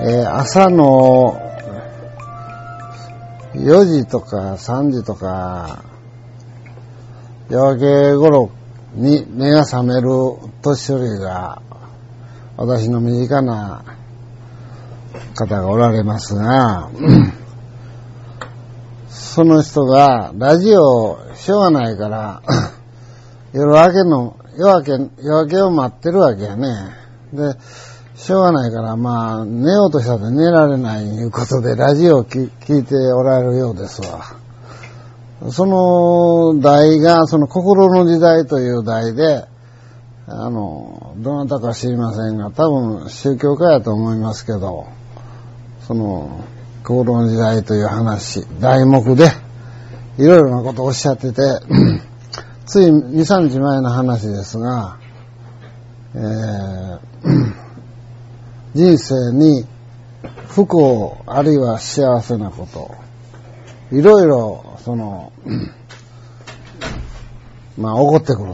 朝の4時とか3時とか夜明け頃に目が覚める年寄りが私の身近な方がおられますがその人がラジオしょうがないから夜明けを待ってるわけやね。でしょうがないから寝ようとしたって寝られないいうことでラジオを聞いておられるようですわ。その題がその心の時代という題でどなたか知りませんが多分宗教家やと思いますけどその心の時代という話題目でいろいろなことをおっしゃっててつい 2,3 日前の話ですが、人生に不幸あるいは幸せなこといろいろ起こってくる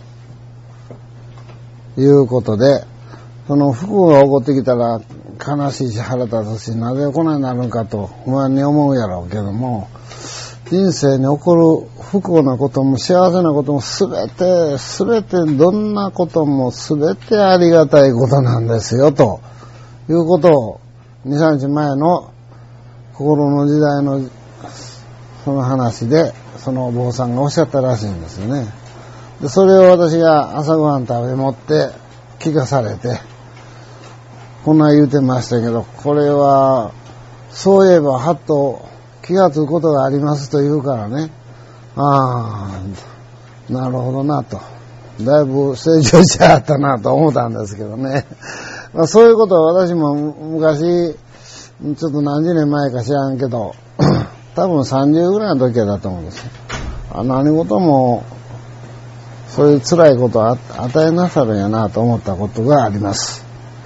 ということでその不幸が起こってきたら悲しいし腹立つしなぜこんなになるのかと不安に思うやろうけども人生に起こる不幸なことも幸せなこともすべてどんなこともすべてありがたいことなんですよということを 2,3 日前の心の時代のその話でそのお坊さんがおっしゃったらしいんですよね。でそれを私が朝ごはん食べ持って聞かされてこんな言うてましたけどこれはそういえばはっと気がつくことがありますと言うからねなるほどなとだいぶ成長しちゃったなと思ったんですけどねそういうことは私も昔ちょっと何十年前か知らんけど多分30ぐらいの時だと思うんですよ。何事もそういう辛いことを与えなさるんやなと思ったことがあります。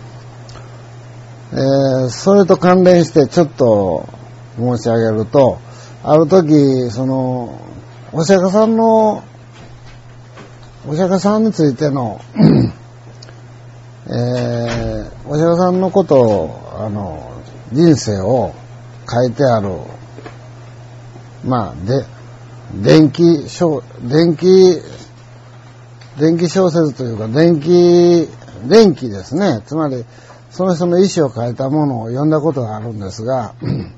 それと関連してちょっと申し上げるとある時お釈迦さんについてのお釈迦さんのことを人生を書いてある電気小説というか電気ですね。つまりその人の意思を書いたものを読んだことがあるんですが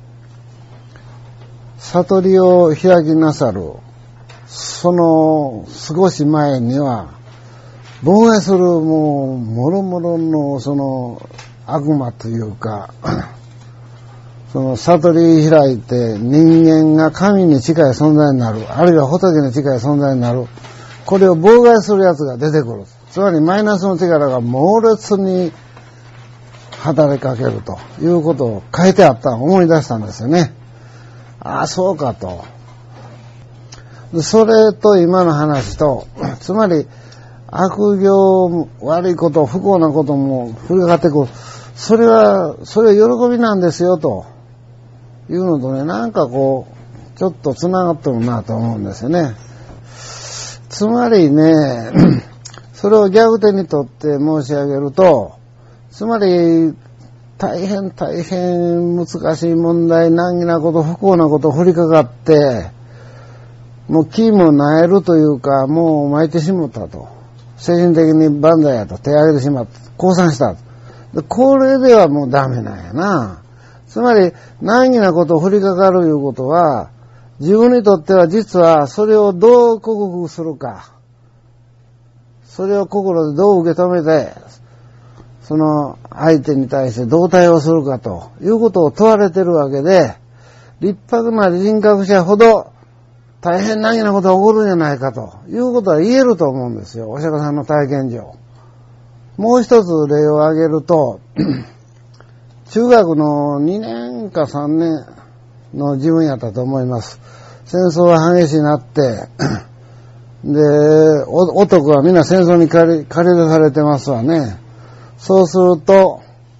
悟りを開きなさるその少し前には妨害するもろもろのその悪魔というかその悟り開いて人間が神に近い存在になるあるいは仏に近い存在になるこれを妨害するやつが出てくる。つまりマイナスの力が猛烈に働きかけるということを書いてあったのを思い出したんですよね。そうかと。それと今の話とつまり悪行悪いこと不幸なことも降りかかってくるそれは喜びなんですよというのとねちょっとつながってるなと思うんですよね。つまりねそれを逆手にとって申し上げるとつまり大変難しい問題難儀なこと不幸なこと降りかかってもう気もなえるというかもう巻いてしまったと精神的に万歳やと手を挙げてしまった降参したでこれではもうダメなんやな。つまり難儀なことを降りかかるいうことは自分にとっては実はそれをどう克服するかそれを心でどう受け止めてその相手に対してどう対応するかということを問われているわけで立派な人格者ほど大変難儀なことが起こるんじゃないかということは言えると思うんですよお釈迦さんの体験上。もう一つ例を挙げると中学の2年か3年の自分やったと思います。戦争が激しいなってで男はみんな戦争に駆り出されてますわね。そうすると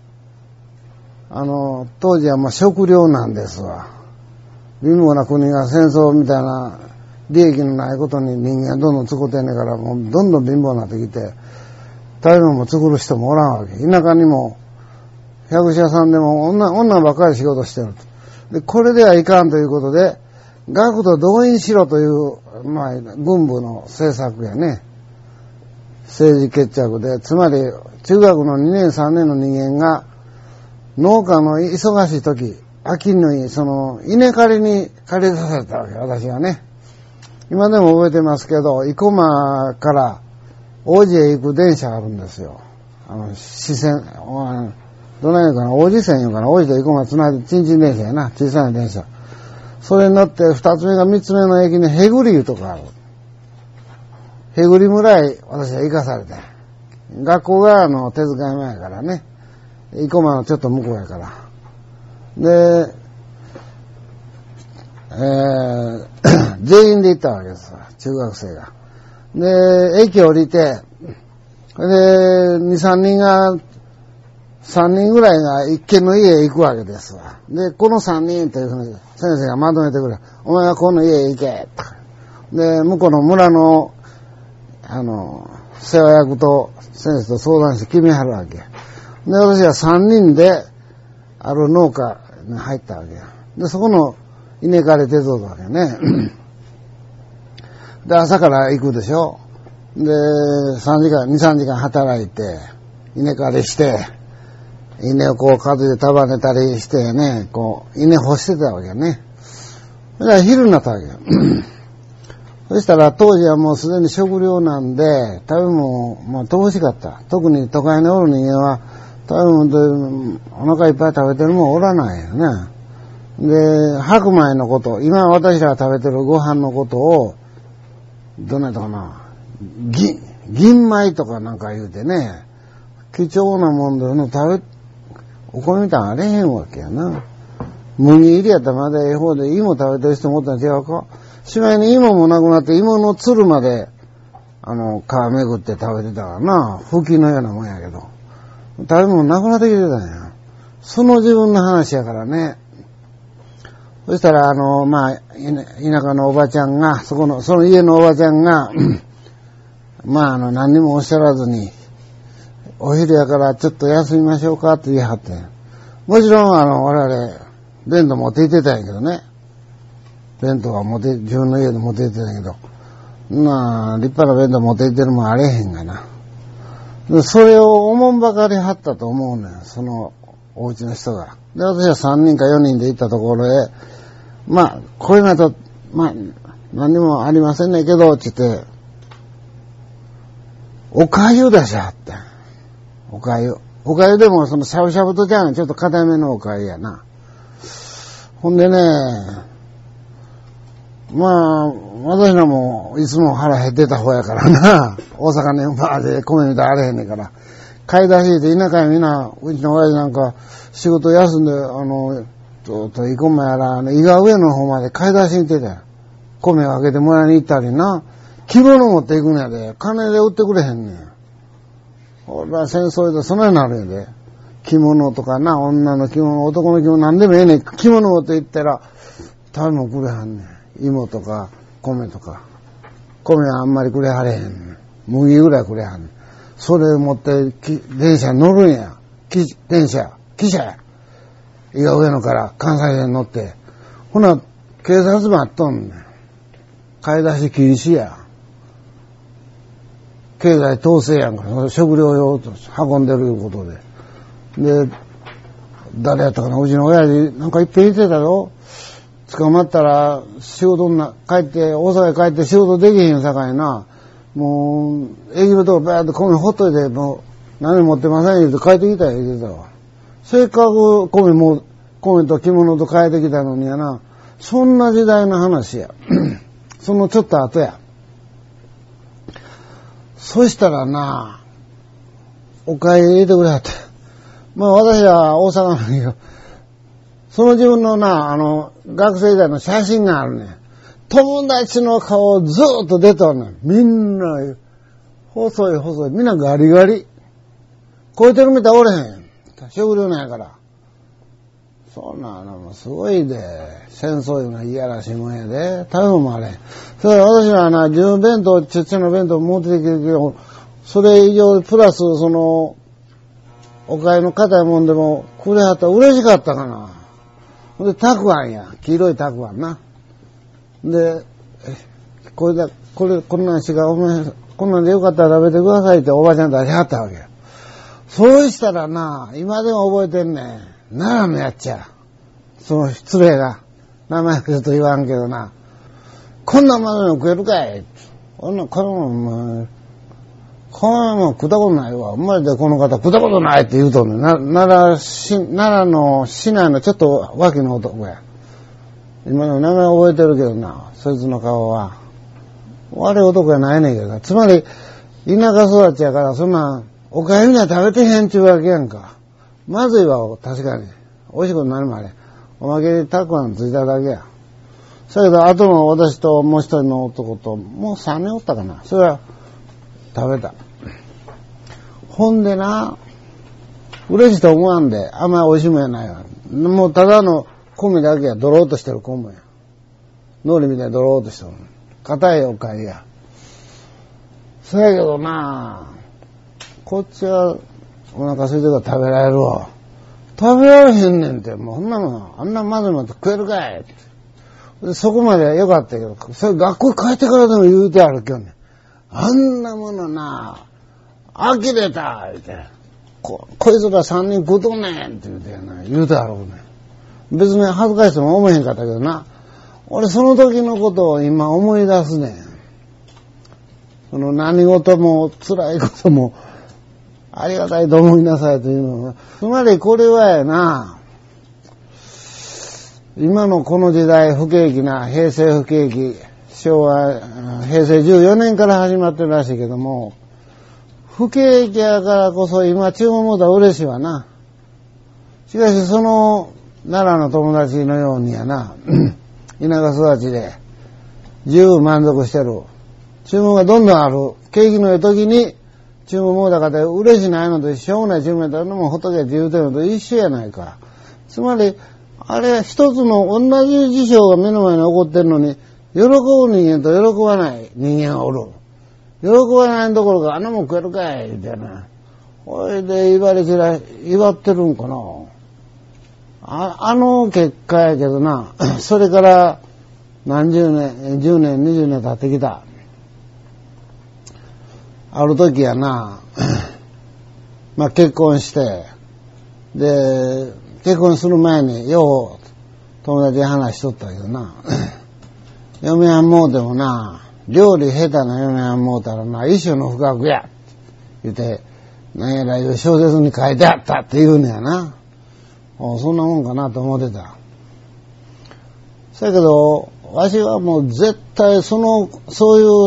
当時は食糧なんですわ。貧乏な国が戦争みたいな利益のないことに人間どんどん使ってんねんからもうどんどん貧乏になってきて食べ物も作る人もおらんわけ。田舎にも百社さんでも女ばっかり仕事してると。で、これではいかんということで、学徒動員しろという、まあ、軍部の政策やね。政治決着で、つまり、中学の2年3年の人間が、農家の忙しい時、秋に、稲刈りに借り出されたわけ、私はね。今でも覚えてますけど、生駒から王子へ行く電車があるんですよ。支線、どないいうかな、王子線いうかな、王子と生駒つないで、ちんちん電車やな、小さな電車。それに乗って、二つ目が三つ目の駅にへぐりいうとこある。へぐり村へ私は行かされて。学校が手遣い前やからね。生駒のちょっと向こうやから。で、全員で行ったわけですわ、中学生が。で、駅降りて、で、2、3人が、3人ぐらいが一軒の家へ行くわけですわ。で、この3人というふうに先生がまとめてくれ。お前はこの家へ行け。で、向こうの村の、世話役と先生と相談して決めはるわけ。で、私は3人で、ある農家に入ったわけや。で、そこの稲刈り手伝うわけね。で、朝から行くでしょ。で、2、3時間働いて、稲刈りして、稲をこう数で束ねたりしてね、こう、稲干してたわけね。だから昼になったわけよ。そしたら当時はもうすでに食料なんで、食べ物も乏しかった。特に都会におる人間は、食べ物でお腹いっぱい食べてるもんおらないよね。で、白米のこと、今私らが食べてるご飯のことを、どんなやったかな、銀米とかなんか言うてね、貴重なもんでお米みたいなのあれへんわけやな。麦入りやったらまだええ方で芋食べてる人もおったん違うか。しまいに芋もなくなって芋のつるまで、皮めぐって食べてたからな。吹きのようなもんやけど。食べ物なくなってきてたんや。その自分の話やからね。そしたら、まあ、田舎のおばちゃんが、その家のおばちゃんが、まあ、何にもおっしゃらずに、お昼やからちょっと休みましょうかって言いはって。もちろん、我々、弁当持って行ってたんやけどね。弁当は自分の家で持って行ってたんやけど。立派な弁当持って行ってるもんあれへんがな。でそれをおもんばかりはったと思うねん。その、お家の人が。で、私は3人か4人で行ったところへ、まあ、これなと、まあ、何にもありませんねんけど、つって、おかゆ出しはって。おかゆ。おかゆでも、しゃぶしゃぶとちゃうねん。ちょっと固めのおかゆやな。ほんでね、まあ、私らもいつも腹減ってた方やからな。大阪ね、バーで米みたいあれへんねんから。買い出しで田舎へみんな、うちの親父なんか仕事休んで、ずっと生駒やら、伊賀上の方まで買い出しに行ってたよ。米をあげてもらいに行ったりな。着物持っていくんやで。金で売ってくれへんねん。ほら、戦争でそないなるんやで。着物とかな、女の着物、男の着物なんでもええねん。着物持って行ったら、食べ物くれはんねん。芋とか、米とか。米はあんまりくれはれへんねん。麦ぐらいくれはんねん。それ持って電車に乗るんや。汽車や。伊賀上野から関西線に乗って。ほな、警察待っとんねん。買い出し禁止や。経済統制やんから、食料用と運んでるいうことで。で、誰やったかな、うちの親父なんかいっぺん言ってたよ。捕まったら仕事大阪へ帰って仕事できへんさかいな。もう、営業とかバーって米ほっといて、もう、何も持ってません言うて帰ってきたよ言うてたわ。せっかく米と着物と帰ってきたのにやな、そんな時代の話や。そのちょっと後や。そしたらな、お買い入れてくれはって。まあ私は大阪なんだけど、その自分のな、学生時代の写真があるね。友達の顔ずーっと出とんねん。みんな、細い、みんなガリガリ。超えてるみたいおれへん。食料なんやから。そんなのもすごいで。戦争いうのはいやらしいもんやで。食べ物もあれへん。それ私はな、自分弁当、ちっちゃな弁当持ってきてるけど、それ以上プラス、 お買いの硬いもんでもくれはったら嬉しかったかな。ほんで、たくあんや。黄色いたくあんな。で、こんなんしか、お前、こんなんでよかったら食べてくださいっておばちゃん出しはったわけよ。そうしたらな、今でも覚えてんねん。奈良のやっちゃ。その失礼が。名前ちょっと言わんけどな。こんなまでの食えるかい。こんな、これも、食ったことないわ。生まれてこの方食ったことないって言うとんねん。奈良の市内のちょっと脇の男や。今の名前覚えてるけどな、そいつの顔は。悪い男やないねんけどな。つまり、田舎育ちやから、そんな、おかゆには食べてへんちゅうわけやんか。まずいわ、確かに。美味しいこと何もあれ。おまけにたくあんついただけや。そやけど、後の私ともう一人の男と、もう3年おったかな。それは、食べた。ほんでな、嬉しいと思わんで、あんまり美味しいもんやないわ。もうただの米だけや、ドローっとしてる米や。海苔みたいにドローっとしてる。硬いおかゆや。そやけどな、こっちはお腹空いてるから食べられるわ。食べられへんねんて、もうそんなもん、あんなまずいもん食えるかいって。でそこまでは良かったけど、それ学校帰ってからでも言うてあるけどね。あんなものな、呆れた言うて。こいつら3人食うとんねんって言うてやな、言うてあるね。別に恥ずかしくも思えへんかったけどな。俺その時のことを今思い出すねん。その何事も辛いこともありがたいと思いなさいというのは。つまりこれはやな、今のこの時代不景気な平成不景気、平成14年から始まってるらしいけども、不景気やからこそ今注文もだ嬉しいわな。しかしその奈良の友達のようにやな、田舎育ちで十分満足してる。注文がどんどんある。景気のいい時に注文もだから嬉しないのとしょうがない注文やったらもうほっとけって言うてるのと一緒やないか。つまり、あれ一つの同じ事象が目の前に起こってるのに、喜ぶ人間と喜ばない人間がおる。喜ばないどころか、あんなもん食えるかいみたいな。これで威張ってるんかな。あの結果やけどな、それから何十年、10年、20年経ってきた。ある時やな、まあ結婚して、で、結婚する前によう友達で話しとったけどな、嫁はんもうてもな、料理下手な嫁はんもうたらな、一種の不覚や言うて、何やらいう小説に書いてあったって言うねやな。そんなもんかなと思ってた。そやけど、わしはもう絶対そういう、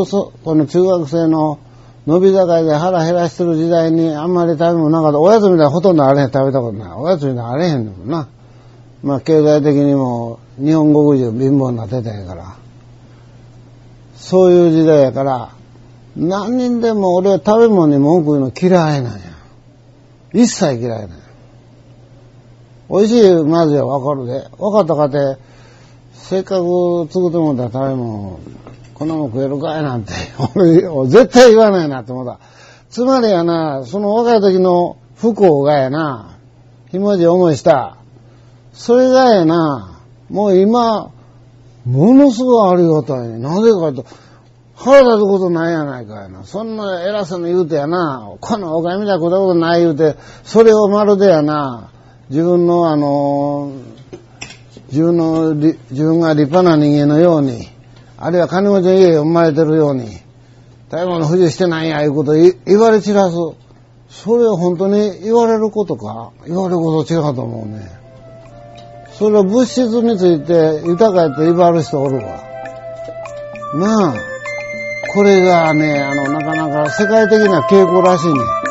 この中学生の伸び盛りで腹減らしてる時代にあんまり食べ物なかった。おやつみたいなほとんどあれへん、食べたことない。おやつみたいなあれへんのもんな。まあ経済的にも日本国中貧乏になってたんやから。そういう時代やから、何人でも俺は食べ物に文句言うの嫌いなんや。一切嫌いなんや。美味しいまずはわかるで。わかったかて、せっかく作ってもらった食べ物、こんなもん食えるかいなんて、俺、絶対言わないなって思った。つまりやな、その若い時の不幸がやな、ひもじい思いした。それがやな、もう今、ものすごいありがたいね。なぜかと、腹立つことないやないかいな。そんな偉そうに言うてやな、このおかみたいなことない言うて、それをまるでやな、自分が立派な人間のように、あるいは金持ちの家へ生まれてるように、食べ物不自由してないやいうことを言われ散らす。それは本当に言われることか、言われること違うと思うね。それは物質について豊かやって言われる人おるわ。なあ、これがね、なかなか世界的な傾向らしいね。